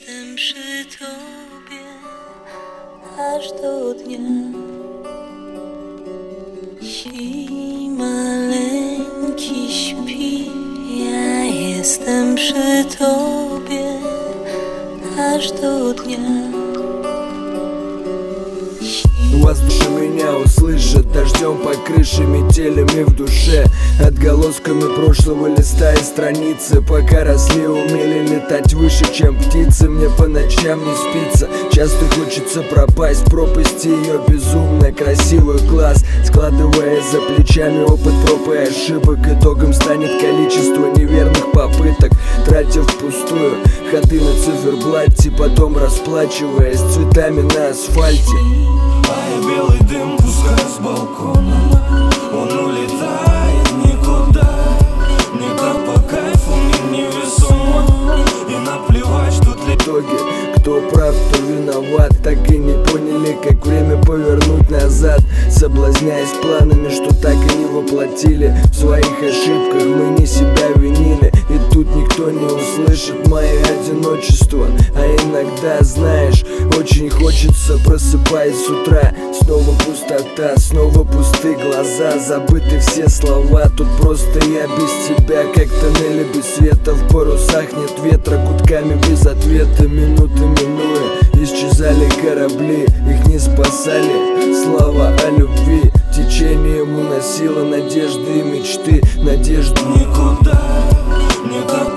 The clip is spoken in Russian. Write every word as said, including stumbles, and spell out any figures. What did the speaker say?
Jestem przy tobie aż do dnia. Śpi maleńki, śpi, ja jestem przy tobie aż do dnia. Воздуши меня услышат дождем по крыше, метелями в душе, отголосками прошлого листа и страницы. Пока росли, умели летать выше, чем птицы. Мне по ночам не спится, часто хочется пропасть в пропасти ее безумно красивый глаз. Складывая за плечами опыт проб и ошибок, итогом станет количество неверных попыток, тратя впустую ходы на циферблате, потом расплачиваясь цветами на асфальте. А я белый дым пускаю с балкона, он улетает никуда. Мне так по кайфу, мне невесомо, и наплевать, что для итоге, кто прав, кто виноват, так и не поняли, как время повернуть назад. Соблазняясь планами, что так и не воплотили, в своих ошибках мы не себя винили. И тут никто не услышит мое одиночество. А иногда, знаешь, очень хочется, просыпаясь с утра, снова пустота, снова пустые глаза, забыты все слова. Тут просто я без тебя, как тоннели без света. В парусах нет ветра, гудками без ответа. Минуты минуя, исчезали корабли, их не спасали слова о любви. Течением уносило надежды и мечты, надежду никуда. Мне так